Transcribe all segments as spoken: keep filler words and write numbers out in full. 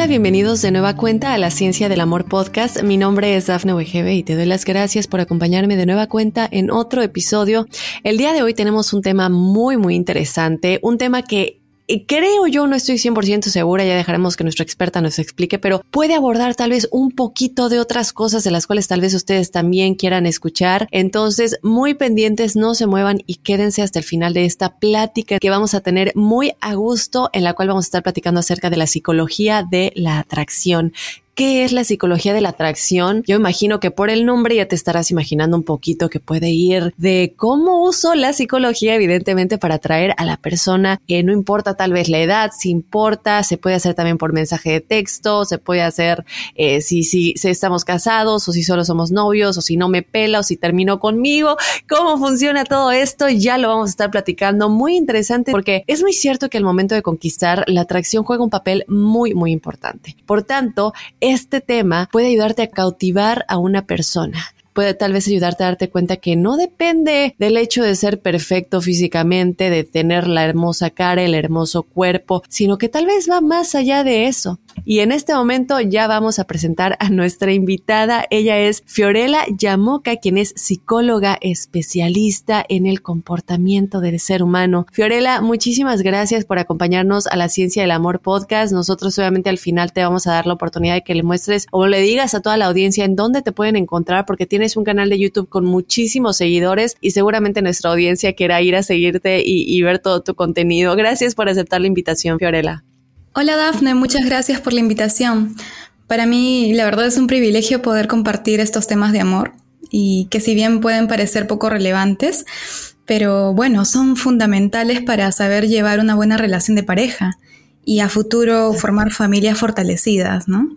Hola, bienvenidos de nueva cuenta a la Ciencia del Amor Podcast. Mi nombre es Dafne Wegebe y te doy las gracias por acompañarme de nueva cuenta en otro episodio. El día de hoy tenemos un tema muy, muy interesante, un tema que creo yo, no estoy cien por ciento segura, ya dejaremos que nuestra experta nos explique, pero puede abordar tal vez un poquito de otras cosas de las cuales tal vez ustedes también quieran escuchar. Entonces, muy pendientes, no se muevan y quédense hasta el final de esta plática que vamos a tener muy a gusto, en la cual vamos a estar platicando acerca de la psicología de la atracción. ¿Qué es la psicología de la atracción? Yo imagino que por el nombre ya te estarás imaginando un poquito que puede ir de cómo uso la psicología, evidentemente, para atraer a la persona, que no importa tal vez la edad, si importa, se puede hacer también por mensaje de texto, se puede hacer eh, si, si, si estamos casados o si solo somos novios o si no me pela o si terminó conmigo. ¿Cómo funciona todo esto? Ya lo vamos a estar platicando. Muy interesante porque es muy cierto que al momento de conquistar, la atracción juega un papel muy, muy importante. Por tanto, este tema puede ayudarte a cautivar a una persona. Puede tal vez ayudarte a darte cuenta que no depende del hecho de ser perfecto físicamente, de tener la hermosa cara, el hermoso cuerpo, sino que tal vez va más allá de eso. Y en este momento ya vamos a presentar a nuestra invitada. Ella es Fiorella Yamoca, quien es psicóloga especialista en el comportamiento del ser humano. Fiorella, muchísimas gracias por acompañarnos a la Ciencia del Amor Podcast. Nosotros obviamente al final te vamos a dar la oportunidad de que le muestres o le digas a toda la audiencia en dónde te pueden encontrar, porque tienes un canal de YouTube con muchísimos seguidores y seguramente nuestra audiencia quiera ir a seguirte y, y ver todo tu contenido. Gracias por aceptar la invitación, Fiorella. Hola Dafne, muchas gracias por la invitación. Para mí, la verdad es un privilegio poder compartir estos temas de amor y que si bien pueden parecer poco relevantes, pero bueno, son fundamentales para saber llevar una buena relación de pareja y a futuro formar familias fortalecidas, ¿no?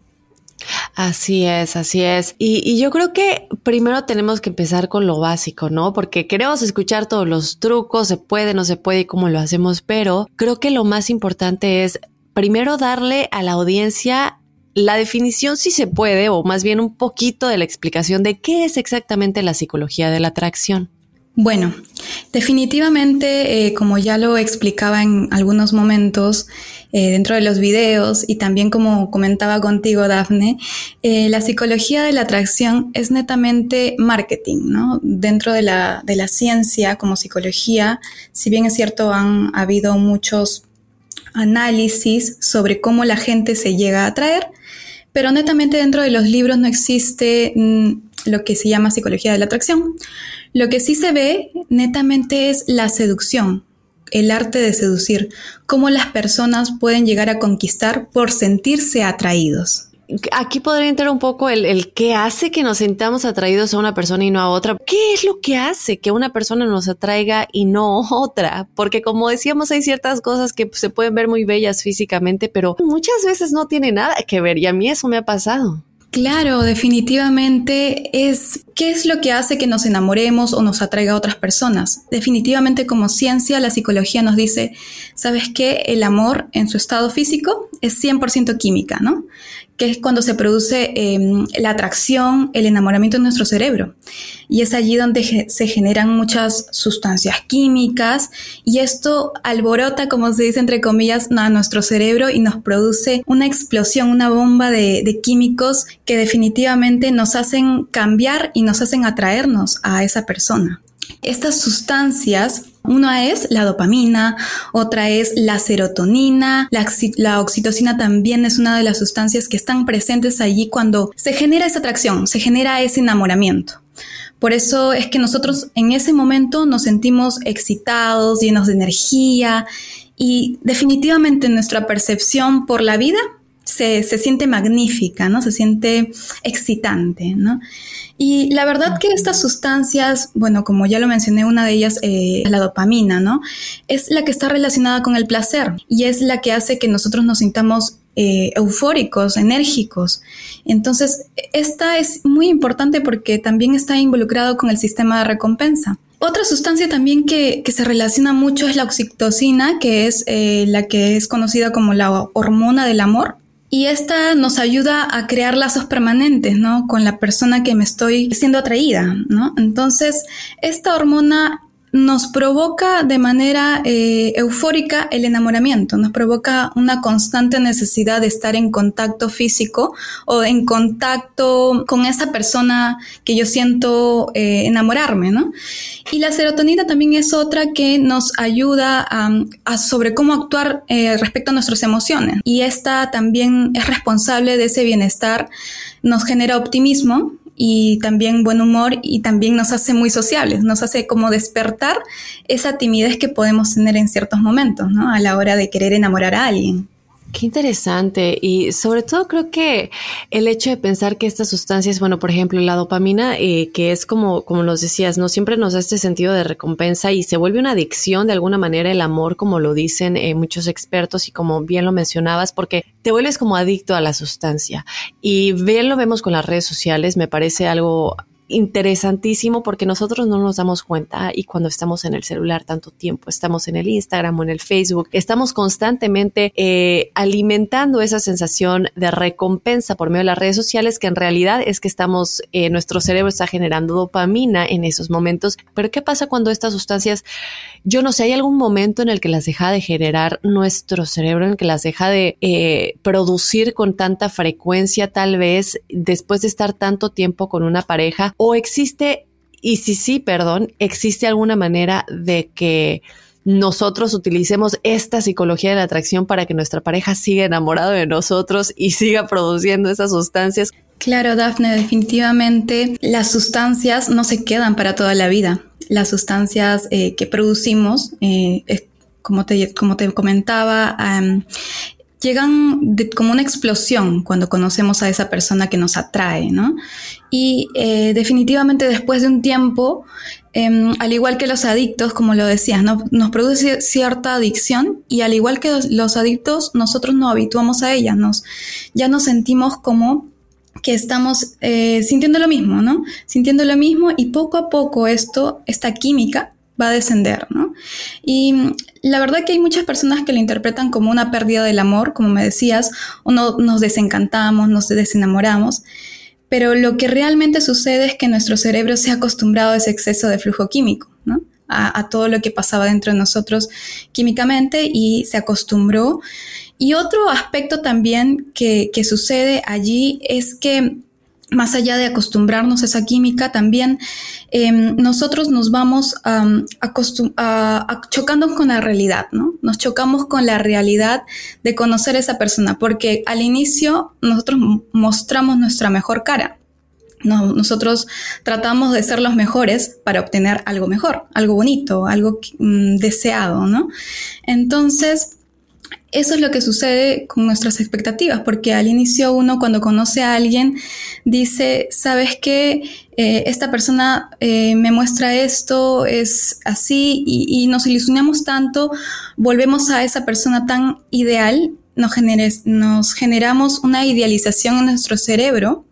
Así es, así es. Y, y yo creo que primero tenemos que empezar con lo básico, ¿no? Porque queremos escuchar todos los trucos, se puede, no se puede y cómo lo hacemos, pero creo que lo más importante es primero darle a la audiencia la definición, si se puede, o más bien un poquito de la explicación de qué es exactamente la psicología de la atracción. Bueno, definitivamente, eh, como ya lo explicaba en algunos momentos eh, dentro de los videos y también como comentaba contigo, Dafne, eh, la psicología de la atracción es netamente marketing, ¿no? Dentro de la, de la ciencia como psicología, si bien es cierto, han habido muchos análisis sobre cómo la gente se llega a atraer, pero netamente dentro de los libros no existe mm, lo que se llama psicología de la atracción. Lo que sí se ve netamente es la seducción, el arte de seducir, cómo las personas pueden llegar a conquistar por sentirse atraídos. Aquí podría entrar un poco el, el qué hace que nos sintamos atraídos a una persona y no a otra. ¿Qué es lo que hace que una persona nos atraiga y no otra? Porque como decíamos, hay ciertas cosas que se pueden ver muy bellas físicamente, pero muchas veces no tiene nada que ver y a mí eso me ha pasado. Claro, definitivamente es ¿qué es lo que hace que nos enamoremos o nos atraiga a otras personas? Definitivamente como ciencia, la psicología nos dice, ¿sabes qué? El amor en su estado físico es cien por ciento química, ¿no? Que es cuando se produce eh, la atracción, el enamoramiento en nuestro cerebro. Y es allí donde ge- se generan muchas sustancias químicas y esto alborota, como se dice entre comillas, a nuestro cerebro y nos produce una explosión, una bomba de, de químicos que definitivamente nos hacen cambiar y nos hacen atraernos a esa persona. Estas sustancias, una es la dopamina, otra es la serotonina, la, la oxitocina también es una de las sustancias que están presentes allí cuando se genera esa atracción, se genera ese enamoramiento. Por eso es que nosotros en ese momento nos sentimos excitados, llenos de energía y definitivamente nuestra percepción por la vida se, se siente magnífica, ¿no? Se siente excitante, ¿no? Y la verdad que estas sustancias, bueno, como ya lo mencioné, una de ellas es eh, la dopamina, ¿no? Es la que está relacionada con el placer y es la que hace que nosotros nos sintamos eh, eufóricos, enérgicos. Entonces, esta es muy importante porque también está involucrado con el sistema de recompensa. Otra sustancia también que, que se relaciona mucho es la oxitocina, que es eh, la que es conocida como la hormona del amor. Y esta nos ayuda a crear lazos permanentes, ¿no? Con la persona que me estoy siendo atraída, ¿no? Entonces, esta hormona nos provoca de manera eh, eufórica el enamoramiento, nos provoca una constante necesidad de estar en contacto físico o en contacto con esa persona que yo siento eh, enamorarme, ¿no? Y la serotonina también es otra que nos ayuda a, a sobre cómo actuar eh, respecto a nuestras emociones. Y esta también es responsable de ese bienestar, nos genera optimismo y también buen humor y también nos hace muy sociables, nos hace como despertar esa timidez que podemos tener en ciertos momentos, ¿no? A la hora de querer enamorar a alguien. Qué interesante, y sobre todo creo que el hecho de pensar que estas sustancias, bueno, por ejemplo, la dopamina, eh, que es como, como nos decías, no siempre nos da este sentido de recompensa y se vuelve una adicción de alguna manera el amor, como lo dicen eh, muchos expertos y como bien lo mencionabas, porque te vuelves como adicto a la sustancia. Y bien lo vemos con las redes sociales, me parece algo interesantísimo porque nosotros no nos damos cuenta y cuando estamos en el celular tanto tiempo, estamos en el Instagram o en el Facebook, estamos constantemente eh, alimentando esa sensación de recompensa por medio de las redes sociales, que en realidad es que estamos, eh, nuestro cerebro está generando dopamina en esos momentos. Pero ¿qué pasa cuando estas sustancias, yo no sé, hay algún momento en el que las deja de generar nuestro cerebro, en el que las deja de eh, producir con tanta frecuencia, tal vez después de estar tanto tiempo con una pareja? ¿O existe, y si sí, perdón, existe alguna manera de que nosotros utilicemos esta psicología de la atracción para que nuestra pareja siga enamorada de nosotros y siga produciendo esas sustancias? Claro, Dafne, definitivamente las sustancias no se quedan para toda la vida. Las sustancias eh, que producimos, eh, eh, como, te, como te comentaba, um, llegan de, como una explosión cuando conocemos a esa persona que nos atrae, ¿no? Y eh, definitivamente después de un tiempo, eh, al igual que los adictos, como lo decías, ¿no? Nos produce cierta adicción y al igual que los, los adictos, nosotros nos habituamos a ella, nos, ya nos sentimos como que estamos eh, sintiendo lo mismo, ¿no? Sintiendo lo mismo y poco a poco esto, esta química, va a descender, ¿no? Y la verdad que hay muchas personas que lo interpretan como una pérdida del amor, como me decías, o no, nos desencantamos, nos desenamoramos, pero lo que realmente sucede es que nuestro cerebro se ha acostumbrado a ese exceso de flujo químico, ¿no? A, a todo lo que pasaba dentro de nosotros químicamente y se acostumbró. Y otro aspecto también que, que sucede allí es que más allá de acostumbrarnos a esa química, también eh, nosotros nos vamos um, acostum- a, a chocando con la realidad, ¿no? Nos chocamos con la realidad de conocer a esa persona, porque al inicio nosotros mostramos nuestra mejor cara. No, nosotros tratamos de ser los mejores para obtener algo mejor, algo bonito, algo um, deseado, ¿no? Entonces, eso es lo que sucede con nuestras expectativas, porque al inicio uno cuando conoce a alguien dice, ¿sabes qué? Eh, esta persona eh, me muestra esto, es así, y, y nos ilusionamos tanto, volvemos a esa persona tan ideal, nos, generes, nos generamos una idealización en nuestro cerebro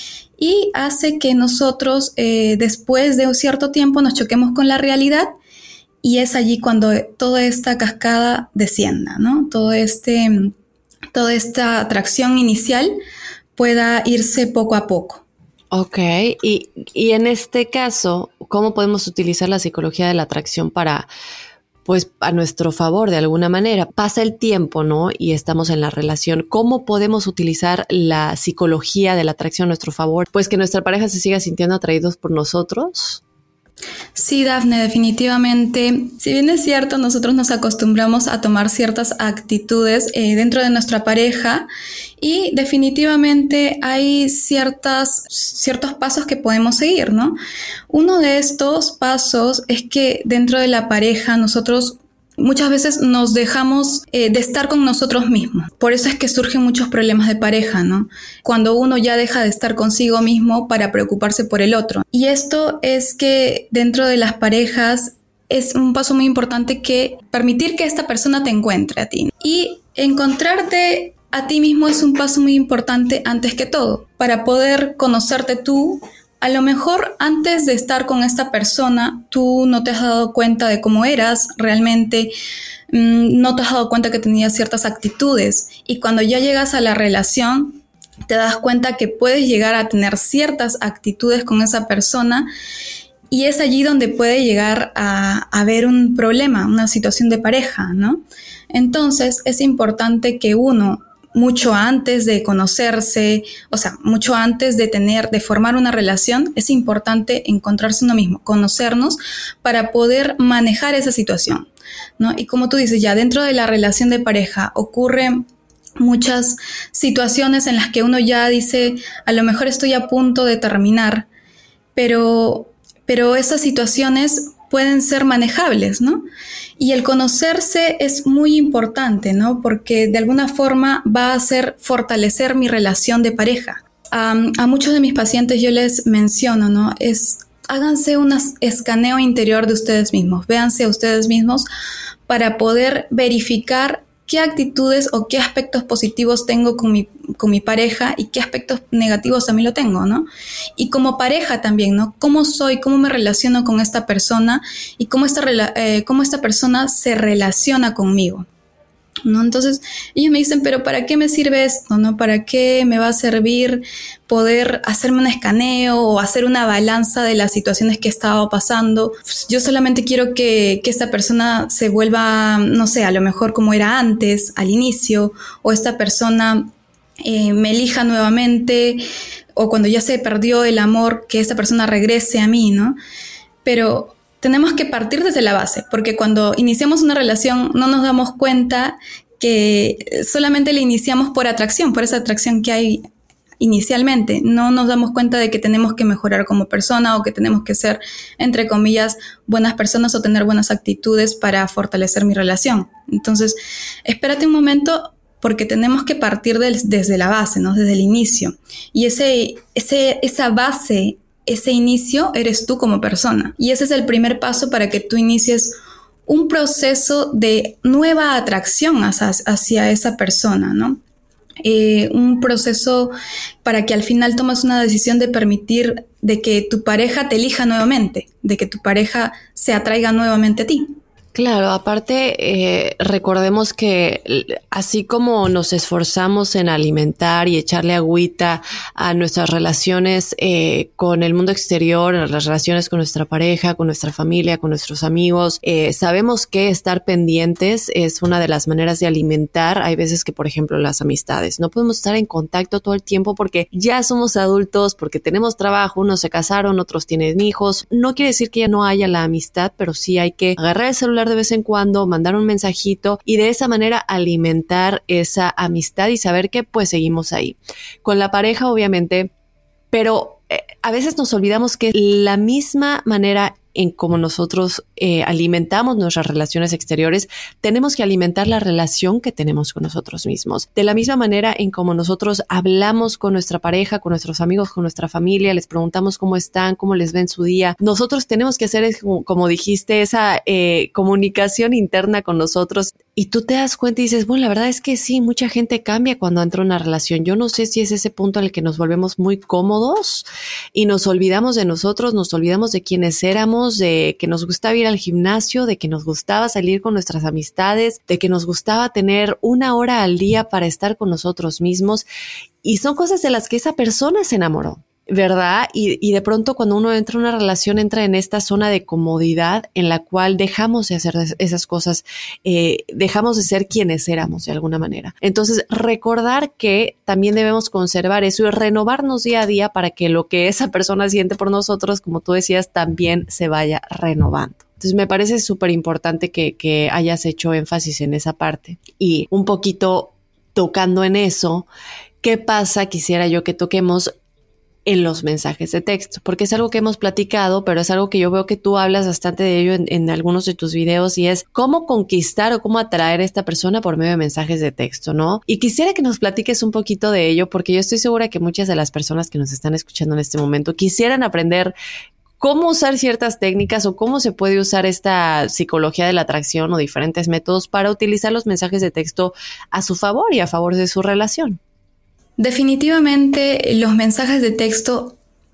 y hace que nosotros eh, después de un cierto tiempo nos choquemos con la realidad. Y es allí cuando toda esta cascada descienda, ¿no? Todo este, toda esta atracción inicial pueda irse poco a poco. Ok, y, y en este caso, ¿cómo podemos utilizar la psicología de la atracción para, pues, a nuestro favor de alguna manera? Pasa el tiempo, ¿no? Y estamos en la relación. ¿Cómo podemos utilizar la psicología de la atracción a nuestro favor? Pues que nuestra pareja se siga sintiendo atraídos por nosotros. Sí, Dafne, definitivamente. Si bien es cierto, nosotros nos acostumbramos a tomar ciertas actitudes eh, dentro de nuestra pareja y definitivamente hay ciertas, ciertos pasos que podemos seguir, ¿no? Uno de estos pasos es que dentro de la pareja nosotros muchas veces nos dejamos eh, de estar con nosotros mismos. Por eso es que surgen muchos problemas de pareja, ¿no? Cuando uno ya deja de estar consigo mismo para preocuparse por el otro. Y esto es que dentro de las parejas es un paso muy importante, que permitir que esta persona te encuentre a ti. Y encontrarte a ti mismo es un paso muy importante antes que todo, para poder conocerte tú. A lo mejor antes de estar con esta persona, tú no te has dado cuenta de cómo eras realmente, mmm, no te has dado cuenta que tenías ciertas actitudes, y cuando ya llegas a la relación, te das cuenta que puedes llegar a tener ciertas actitudes con esa persona Y es allí donde puede llegar a, a haber un problema, una situación de pareja, ¿no? Entonces es importante que uno, mucho antes de conocerse, o sea, mucho antes de tener, de formar una relación, es importante encontrarse uno mismo, conocernos para poder manejar esa situación, ¿no? Y como tú dices, ya dentro de la relación de pareja ocurren muchas situaciones en las que uno ya dice, a lo mejor estoy a punto de terminar, pero, pero esas situaciones pueden ser manejables, ¿no? Y el conocerse es muy importante, ¿no? Porque de alguna forma va a hacer fortalecer mi relación de pareja. Um, a muchos de mis pacientes yo les menciono, ¿no? Es, háganse un escaneo interior de ustedes mismos, véanse a ustedes mismos para poder verificar qué actitudes o qué aspectos positivos tengo con mi, con mi pareja y qué aspectos negativos también lo tengo, ¿no? Y como pareja también, ¿no? ¿Cómo soy? ¿Cómo me relaciono con esta persona? Y cómo esta, eh, cómo esta persona se relaciona conmigo, ¿no? Entonces ellos me dicen, pero ¿para qué me sirve esto? ¿No? ¿Para qué me va a servir poder hacerme un escaneo o hacer una balanza de las situaciones que he estado pasando? Pues yo solamente quiero que, que esta persona se vuelva, no sé, a lo mejor como era antes, al inicio, o esta persona eh, me elija nuevamente, o cuando ya se perdió el amor, que esta persona regrese a mí, ¿no? Pero tenemos que partir desde la base, porque cuando iniciamos una relación no nos damos cuenta que solamente la iniciamos por atracción, por esa atracción que hay inicialmente. No nos damos cuenta de que tenemos que mejorar como persona o que tenemos que ser, entre comillas, buenas personas o tener buenas actitudes para fortalecer mi relación. Entonces, espérate un momento, porque tenemos que partir del, desde la base, ¿no? Desde el inicio. Y ese, ese, esa base, ese inicio eres tú como persona. Y ese es el primer paso para que tú inicies un proceso de nueva atracción hacia, hacia esa persona, ¿no? Eh, un proceso para que al final tomes una decisión de permitir de que tu pareja te elija nuevamente, de que tu pareja se atraiga nuevamente a ti. Claro, aparte eh, recordemos que así como nos esforzamos en alimentar y echarle agüita a nuestras relaciones eh, con el mundo exterior, en las relaciones con nuestra pareja, con nuestra familia, con nuestros amigos, eh, sabemos que estar pendientes es una de las maneras de alimentar. Hay veces que, por ejemplo, las amistades, no podemos estar en contacto todo el tiempo porque ya somos adultos, porque tenemos trabajo, unos se casaron, otros tienen hijos. No quiere decir que ya no haya la amistad, pero sí hay que agarrar el celular de vez en cuando, mandar un mensajito y de esa manera alimentar esa amistad y saber que pues seguimos ahí. Con la pareja, obviamente, pero eh, a veces nos olvidamos que la misma manera en cómo nosotros eh, alimentamos nuestras relaciones exteriores, tenemos que alimentar la relación que tenemos con nosotros mismos. De la misma manera en cómo nosotros hablamos con nuestra pareja, con nuestros amigos, con nuestra familia, les preguntamos cómo están, cómo les ven su día. Nosotros tenemos que hacer, como dijiste, esa eh, comunicación interna con nosotros. Y tú te das cuenta y dices, bueno, la verdad es que sí, mucha gente cambia cuando entra en una relación. Yo no sé si es ese punto en el que nos volvemos muy cómodos y nos olvidamos de nosotros, nos olvidamos de quiénes éramos, de que nos gustaba ir al gimnasio, de que nos gustaba salir con nuestras amistades, de que nos gustaba tener una hora al día para estar con nosotros mismos. Y son cosas de las que esa persona se enamoró, ¿verdad? Y, y de pronto cuando uno entra en una relación entra en esta zona de comodidad en la cual dejamos de hacer esas cosas, eh, dejamos de ser quienes éramos de alguna manera. Entonces recordar que también debemos conservar eso y renovarnos día a día para que lo que esa persona siente por nosotros, como tú decías, también se vaya renovando. Entonces me parece súper importante que, que hayas hecho énfasis en esa parte. Y un poquito tocando en eso, ¿qué pasa? Quisiera yo que toquemos en los mensajes de texto, porque es algo que hemos platicado, pero es algo que yo veo que tú hablas bastante de ello en, en algunos de tus videos y es cómo conquistar o cómo atraer a esta persona por medio de mensajes de texto, ¿no? Y quisiera que nos platiques un poquito de ello, porque yo estoy segura que muchas de las personas que nos están escuchando en este momento quisieran aprender cómo usar ciertas técnicas o cómo se puede usar esta psicología de la atracción o diferentes métodos para utilizar los mensajes de texto a su favor y a favor de su relación. Definitivamente los mensajes de texto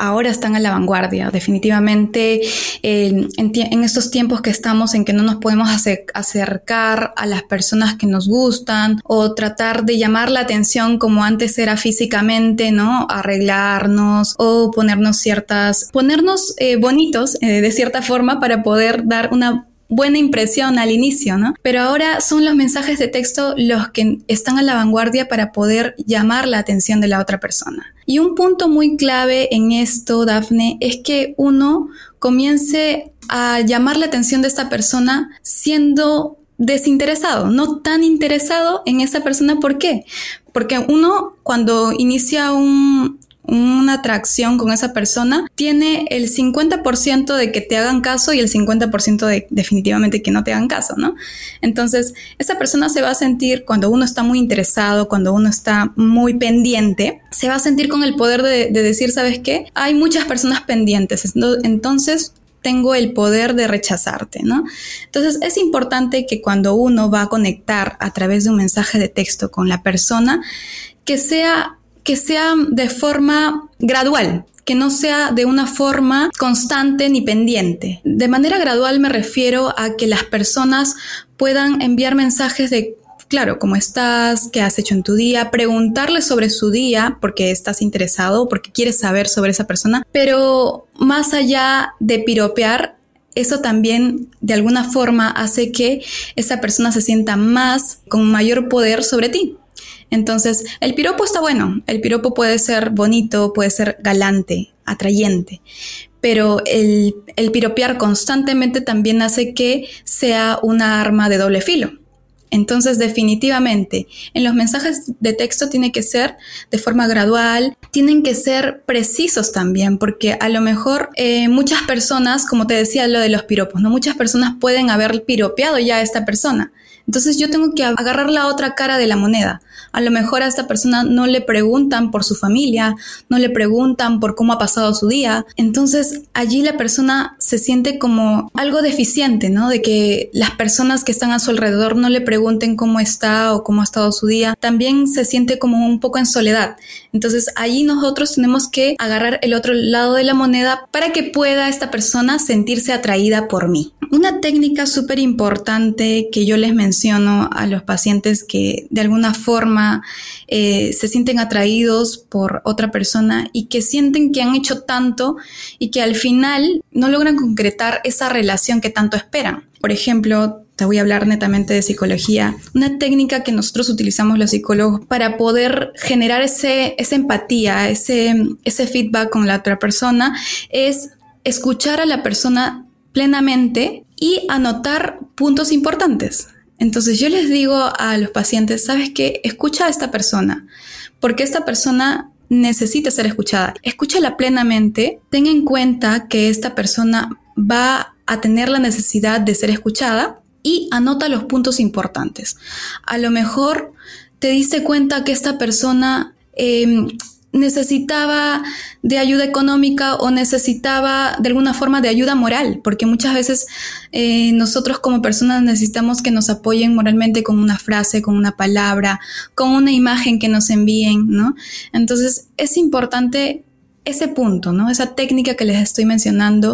ahora están a la vanguardia. Definitivamente eh, en, en estos tiempos que estamos en que no nos podemos hacer, acercar a las personas que nos gustan o tratar de llamar la atención como antes era físicamente, ¿no? Arreglarnos o ponernos ciertas, ponernos eh, bonitos eh, de cierta forma para poder dar una buena impresión al inicio, ¿no? Pero ahora son los mensajes de texto los que están a la vanguardia para poder llamar la atención de la otra persona. Y un punto muy clave en esto, Dafne, es que uno comience a llamar la atención de esta persona siendo desinteresado, no tan interesado en esa persona. ¿Por qué? Porque uno cuando inicia un... una atracción con esa persona, tiene el cincuenta por ciento de que te hagan caso y el cincuenta por ciento de definitivamente que no te hagan caso, ¿no? Entonces, esa persona se va a sentir, cuando uno está muy interesado, cuando uno está muy pendiente, se va a sentir con el poder de, de decir, ¿sabes qué? Hay muchas personas pendientes, entonces tengo el poder de rechazarte, ¿no? Entonces, es importante que cuando uno va a conectar a través de un mensaje de texto con la persona, que sea que sea de forma gradual, que no sea de una forma constante ni pendiente. De manera gradual me refiero a que las personas puedan enviar mensajes de, claro, ¿cómo estás? ¿Qué has hecho en tu día? Preguntarle sobre su día porque estás interesado, porque quieres saber sobre esa persona, pero más allá de piropear, eso también de alguna forma hace que esa persona se sienta más, con mayor poder sobre ti. Entonces, el piropo está bueno, el piropo puede ser bonito, puede ser galante, atrayente, pero el, el piropear constantemente también hace que sea una arma de doble filo. Entonces, definitivamente, en los mensajes de texto tiene que ser de forma gradual, tienen que ser precisos también, porque a lo mejor eh, muchas personas, como te decía lo de los piropos, ¿no? Muchas personas pueden haber piropeado ya a esta persona. Entonces yo tengo que agarrar la otra cara de la moneda. A lo mejor a esta persona no le preguntan por su familia, no le preguntan por cómo ha pasado su día. Entonces allí la persona se siente como algo deficiente, ¿no? De que las personas que están a su alrededor no le pregunten cómo está o cómo ha estado su día. También se siente como un poco en soledad. Entonces allí nosotros tenemos que agarrar el otro lado de la moneda para que pueda esta persona sentirse atraída por mí. Una técnica súper importante que yo les menciono a los pacientes que de alguna forma eh, se sienten atraídos por otra persona y que sienten que han hecho tanto y que al final no logran concretar esa relación que tanto esperan. Por ejemplo, te voy a hablar netamente de psicología. Una técnica que nosotros utilizamos los psicólogos para poder generar ese, esa empatía, ese, ese feedback con la otra persona es escuchar a la persona plenamente y anotar puntos importantes. Entonces yo les digo a los pacientes, ¿sabes qué? Escucha a esta persona, porque esta persona necesita ser escuchada. Escúchala plenamente, ten en cuenta que esta persona va a tener la necesidad de ser escuchada y anota los puntos importantes. A lo mejor te diste cuenta que esta persona eh, necesitaba de ayuda económica o necesitaba de alguna forma de ayuda moral, porque muchas veces eh, nosotros como personas necesitamos que nos apoyen moralmente con una frase, con una palabra, con una imagen que nos envíen, ¿no? Entonces es importante ese punto, ¿no? Esa técnica que les estoy mencionando,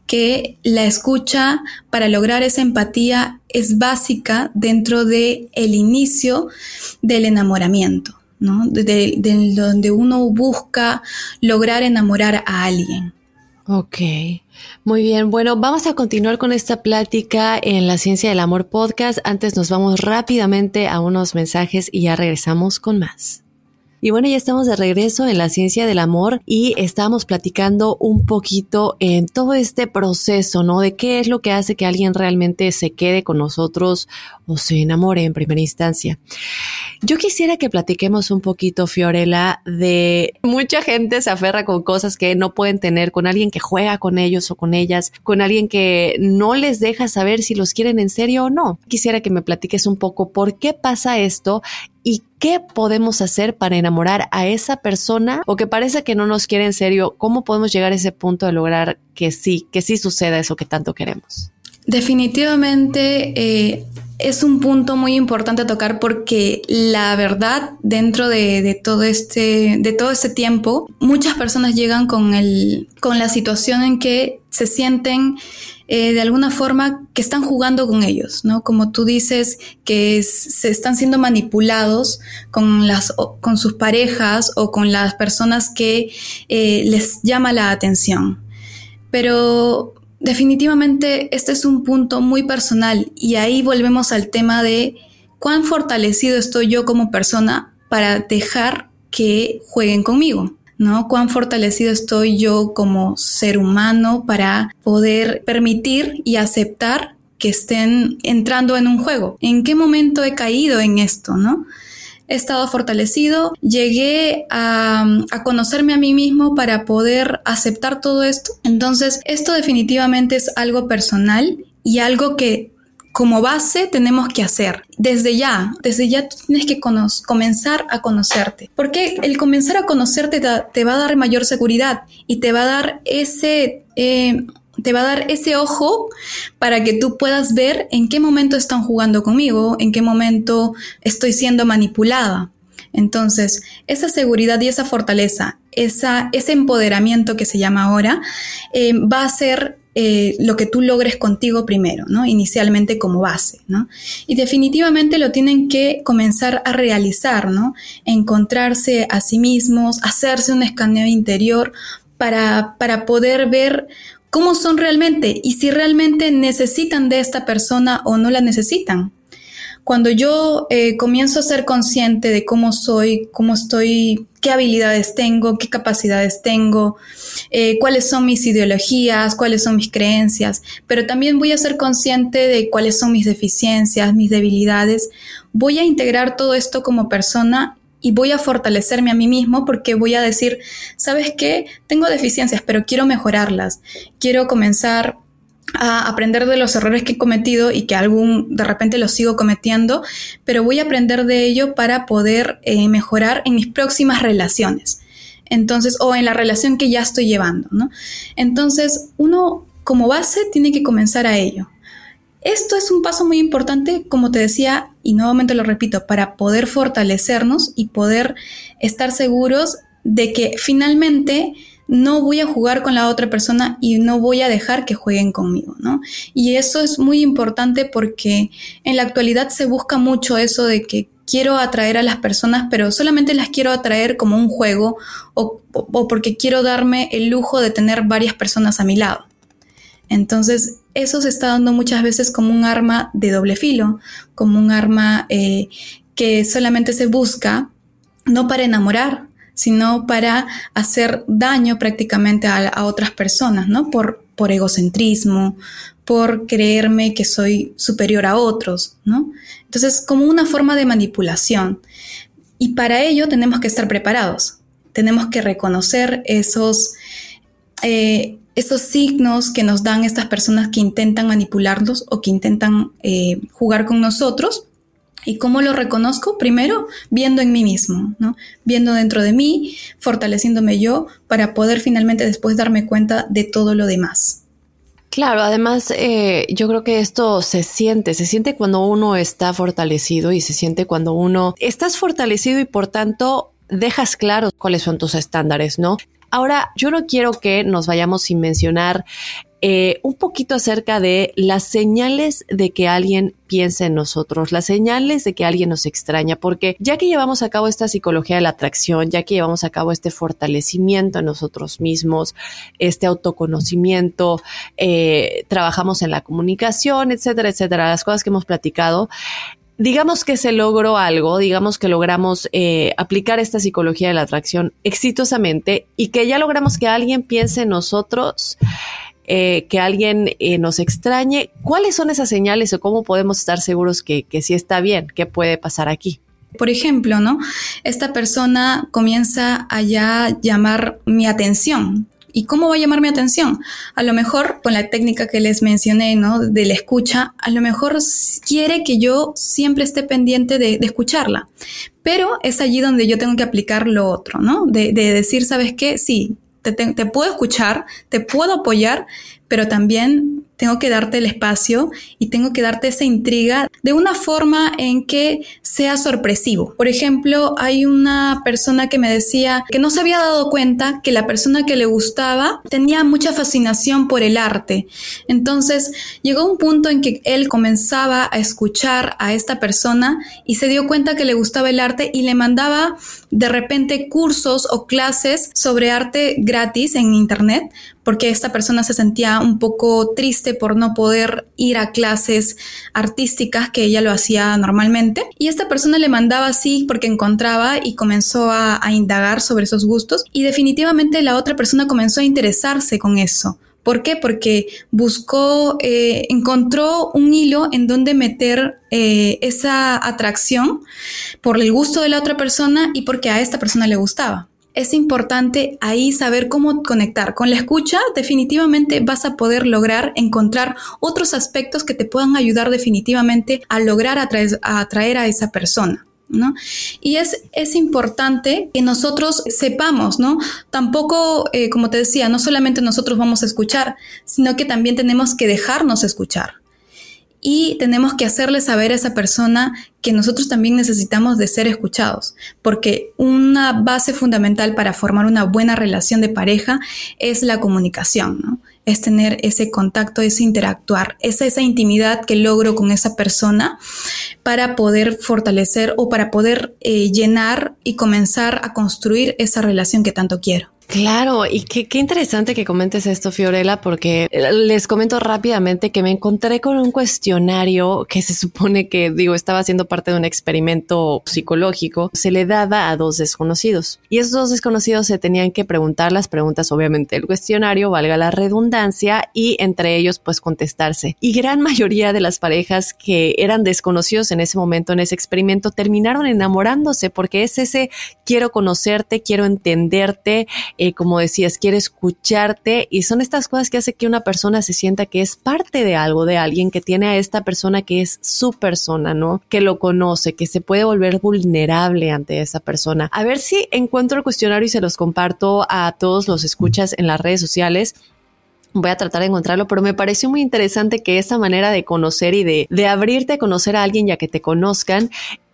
que la escucha para lograr esa empatía es básica dentro del inicio del enamoramiento, ¿no? De, de, de donde uno busca lograr enamorar a alguien. Ok, muy bien. Bueno, vamos a continuar con esta plática en La Ciencia del Amor Podcast. Antes nos vamos rápidamente a unos mensajes y ya regresamos con más. Y bueno, ya estamos de regreso en La Ciencia del Amor y estamos platicando un poquito en todo este proceso, ¿no? De qué es lo que hace que alguien realmente se quede con nosotros o se enamore en primera instancia. Yo quisiera que platiquemos un poquito, Fiorella, de mucha gente se aferra con cosas que no pueden tener, con alguien que juega con ellos o con ellas, con alguien que no les deja saber si los quieren en serio o no. Quisiera que me platiques un poco por qué pasa esto y qué podemos hacer para enamorar a esa persona o que parece que no nos quiere en serio. ¿Cómo podemos llegar a ese punto de lograr que sí, que sí suceda eso que tanto queremos? Definitivamente eh, es un punto muy importante a tocar porque la verdad dentro de, de todo este de todo este tiempo muchas personas llegan con el con la situación en que se sienten eh, de alguna forma que están jugando con ellos, ¿no? Como tú dices, que es, se están siendo manipulados con las con sus parejas o con las personas que eh, les llama la atención. Pero definitivamente este es un punto muy personal y ahí volvemos al tema de cuán fortalecido estoy yo como persona para dejar que jueguen conmigo, ¿no? Cuán fortalecido estoy yo como ser humano para poder permitir y aceptar que estén entrando en un juego. ¿En qué momento he caído en esto, no? He estado fortalecido, llegué a, a conocerme a mí mismo para poder aceptar todo esto. Entonces, esto definitivamente es algo personal y algo que como base tenemos que hacer. Desde ya, desde ya tú tienes que cono- comenzar a conocerte. Porque el comenzar a conocerte te, te va a dar mayor seguridad y te va a dar ese... Eh, te va a dar ese ojo para que tú puedas ver en qué momento están jugando conmigo, en qué momento estoy siendo manipulada. Entonces, esa seguridad y esa fortaleza, esa, ese empoderamiento que se llama ahora, eh, va a ser eh, lo que tú logres contigo primero, ¿no? Inicialmente como base, ¿no? Y definitivamente lo tienen que comenzar a realizar, ¿no? Encontrarse a sí mismos, hacerse un escaneo interior para, para poder ver cómo son realmente y si realmente necesitan de esta persona o no la necesitan. Cuando yo eh, comienzo a ser consciente de cómo soy, cómo estoy, qué habilidades tengo, qué capacidades tengo, eh, cuáles son mis ideologías, cuáles son mis creencias, pero también voy a ser consciente de cuáles son mis deficiencias, mis debilidades, voy a integrar todo esto como persona y voy a fortalecerme a mí mismo porque voy a decir, ¿sabes qué? Tengo deficiencias, pero quiero mejorarlas. Quiero comenzar a aprender de los errores que he cometido y que algún de repente los sigo cometiendo, pero voy a aprender de ello para poder eh, mejorar en mis próximas relaciones. Entonces, o en la relación que ya estoy llevando, ¿no? Entonces, uno como base tiene que comenzar a ello. Esto es un paso muy importante, como te decía, y nuevamente lo repito, para poder fortalecernos y poder estar seguros de que finalmente no voy a jugar con la otra persona y no voy a dejar que jueguen conmigo, ¿no? Y eso es muy importante porque en la actualidad se busca mucho eso de que quiero atraer a las personas, pero solamente las quiero atraer como un juego o, o porque quiero darme el lujo de tener varias personas a mi lado. Entonces, eso se está dando muchas veces como un arma de doble filo, como un arma eh, que solamente se busca no para enamorar, sino para hacer daño prácticamente a, a otras personas, ¿no? Por, por egocentrismo, por creerme que soy superior a otros, ¿no? Entonces, como una forma de manipulación. Y para ello tenemos que estar preparados. Tenemos que reconocer esos... Eh, esos signos que nos dan estas personas que intentan manipularnos o que intentan eh, jugar con nosotros. ¿Y cómo lo reconozco? Primero, viendo en mí mismo, ¿no? Viendo dentro de mí, fortaleciéndome yo para poder finalmente después darme cuenta de todo lo demás. Claro, además eh, yo creo que esto se siente, se siente cuando uno está fortalecido y se siente cuando uno estás fortalecido y por tanto dejas claros cuáles son tus estándares, ¿no? Ahora, yo no quiero que nos vayamos sin mencionar eh, un poquito acerca de las señales de que alguien piense en nosotros, las señales de que alguien nos extraña, porque ya que llevamos a cabo esta psicología de la atracción, ya que llevamos a cabo este fortalecimiento en nosotros mismos, este autoconocimiento, eh, trabajamos en la comunicación, etcétera, etcétera, las cosas que hemos platicado, digamos que se logró algo, digamos que logramos eh, aplicar esta psicología de la atracción exitosamente y que ya logramos que alguien piense en nosotros, eh, que alguien eh, nos extrañe. ¿Cuáles son esas señales o cómo podemos estar seguros que, que sí está bien? ¿Qué puede pasar aquí? Por ejemplo, ¿no? Esta persona comienza a ya llamar mi atención. ¿Y cómo va a llamar mi atención? A lo mejor con la técnica que les mencioné, ¿no? De la escucha, a lo mejor quiere que yo siempre esté pendiente de, de escucharla. Pero es allí donde yo tengo que aplicar lo otro, ¿no? De, de decir, ¿sabes qué? Sí, te, te, te puedo escuchar, te puedo apoyar, pero también tengo que darte el espacio y tengo que darte esa intriga de una forma en que sea sorpresivo. Por ejemplo, hay una persona que me decía que no se había dado cuenta que la persona que le gustaba tenía mucha fascinación por el arte. Entonces, llegó un punto en que él comenzaba a escuchar a esta persona y se dio cuenta que le gustaba el arte y le mandaba de repente cursos o clases sobre arte gratis en internet, porque esta persona se sentía un poco triste por no poder ir a clases artísticas que ella lo hacía normalmente. Y esta persona le mandaba así porque encontraba y comenzó a, a indagar sobre esos gustos y definitivamente la otra persona comenzó a interesarse con eso. ¿Por qué? Porque buscó, eh, encontró un hilo en donde meter eh, esa atracción por el gusto de la otra persona y porque a esta persona le gustaba. Es importante ahí saber cómo conectar. Con la escucha definitivamente vas a poder lograr encontrar otros aspectos que te puedan ayudar definitivamente a lograr atraer a, atraer a esa persona, ¿no? Y es, es importante que nosotros sepamos, ¿no? Tampoco, eh, como te decía, no solamente nosotros vamos a escuchar, sino que también tenemos que dejarnos escuchar. Y tenemos que hacerle saber a esa persona que nosotros también necesitamos de ser escuchados, porque una base fundamental para formar una buena relación de pareja es la comunicación, ¿no? Es tener ese contacto, ese interactuar, es esa intimidad que logro con esa persona para poder fortalecer o para poder eh, llenar y comenzar a construir esa relación que tanto quiero. Claro, y qué, qué interesante que comentes esto, Fiorella, porque les comento rápidamente que me encontré con un cuestionario que se supone que, digo, estaba siendo parte de un experimento psicológico, se le daba a dos desconocidos y esos dos desconocidos se tenían que preguntar las preguntas, obviamente el cuestionario, valga la redundancia, y entre ellos pues contestarse. Y gran mayoría de las parejas que eran desconocidos en ese momento, en ese experimento, terminaron enamorándose porque es ese quiero conocerte, quiero entenderte. Eh, como decías, quiere escucharte y son estas cosas que hacen que una persona se sienta que es parte de algo, de alguien, que tiene a esta persona que es su persona, ¿no? Que lo conoce, que se puede volver vulnerable ante esa persona. A ver si encuentro el cuestionario y se los comparto a todos los escuchas en las redes sociales. Voy a tratar de encontrarlo, pero me pareció muy interesante que esa manera de conocer y de, de abrirte a conocer a alguien y a que te conozcan,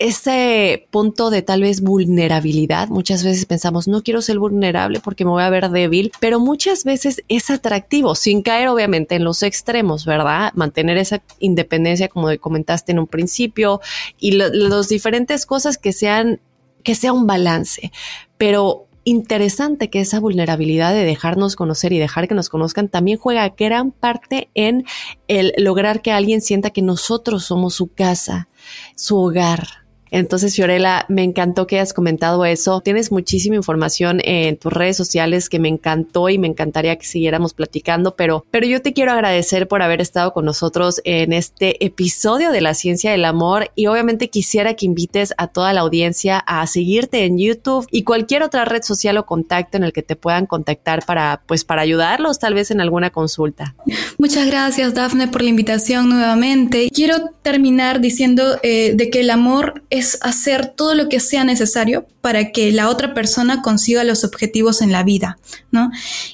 ese punto de tal vez vulnerabilidad. Muchas veces pensamos, no quiero ser vulnerable porque me voy a ver débil, pero muchas veces es atractivo, sin caer obviamente en los extremos, ¿verdad? Mantener esa independencia, como comentaste en un principio, y lo, los diferentes cosas que sean, que sea un balance, pero interesante que esa vulnerabilidad de dejarnos conocer y dejar que nos conozcan también juega gran parte en el lograr que alguien sienta que nosotros somos su casa, su hogar. Entonces, Fiorella, me encantó que hayas comentado eso. Tienes muchísima información en tus redes sociales que me encantó y me encantaría que siguiéramos platicando, pero, pero yo te quiero agradecer por haber estado con nosotros en este episodio de La Ciencia del Amor y obviamente quisiera que invites a toda la audiencia a seguirte en YouTube y cualquier otra red social o contacto en el que te puedan contactar para, pues, para ayudarlos tal vez en alguna consulta. Muchas gracias, Dafne, por la invitación nuevamente. Quiero terminar diciendo eh, de que el amor es hacer todo lo que sea necesario para que la otra persona consiga los objetivos en la vida, ¿no?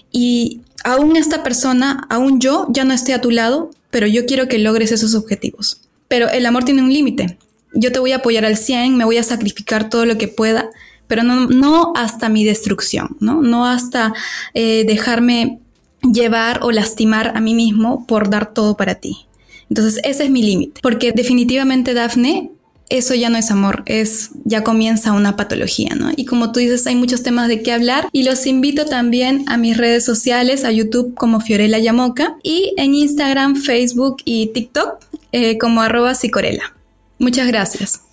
Y aún esta persona, aún yo, ya no esté a tu lado, pero yo quiero que logres esos objetivos. Pero el amor tiene un límite. Yo te voy a apoyar al cien, me voy a sacrificar todo lo que pueda, pero no, no hasta mi destrucción, ¿no? No hasta eh, dejarme llevar o lastimar a mí mismo por dar todo para ti. Entonces ese es mi límite, porque definitivamente, Dafne, eso ya no es amor, es ya comienza una patología, ¿no? Y como tú dices, hay muchos temas de qué hablar y los invito también a mis redes sociales, a YouTube como Fiorella Yamoca y en Instagram, Facebook y TikTok eh, como arroba psicorella. Muchas gracias.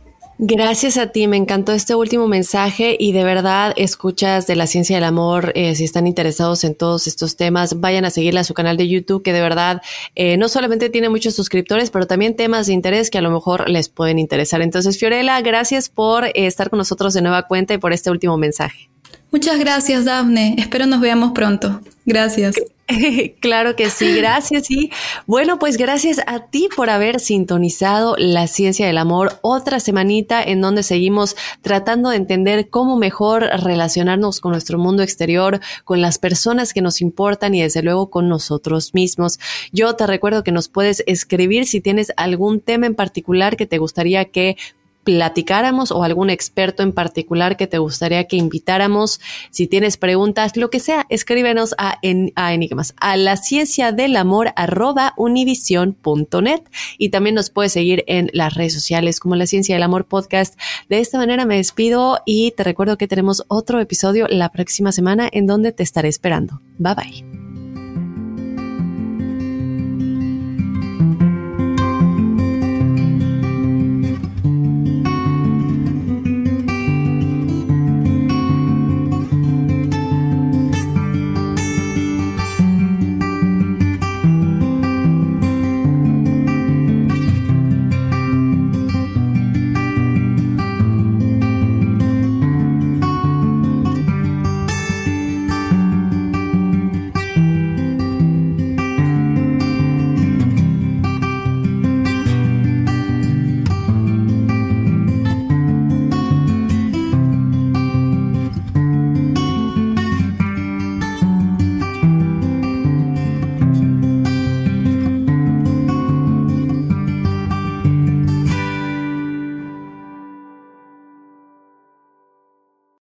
Gracias a ti, me encantó este último mensaje y de verdad escuchas de La Ciencia del Amor, eh, si están interesados en todos estos temas, vayan a seguirle a su canal de YouTube que de verdad eh, no solamente tiene muchos suscriptores, pero también temas de interés que a lo mejor les pueden interesar. Entonces, Fiorella, gracias por eh, estar con nosotros de nueva cuenta y por este último mensaje. Muchas gracias, Dafne. Espero nos veamos pronto. Gracias. Claro que sí, gracias. Y bueno, pues gracias a ti por haber sintonizado La Ciencia del Amor, otra semanita en donde seguimos tratando de entender cómo mejor relacionarnos con nuestro mundo exterior, con las personas que nos importan y desde luego con nosotros mismos. Yo te recuerdo que nos puedes escribir si tienes algún tema en particular que te gustaría que platicáramos o algún experto en particular que te gustaría que invitáramos. Si tienes preguntas, lo que sea, escríbenos a, en, a Enigmas, a la ciencia del amor arroba univision punto net, y también nos puedes seguir en las redes sociales como La Ciencia del Amor Podcast. De esta manera me despido y te recuerdo que tenemos otro episodio la próxima semana en donde te estaré esperando. Bye bye.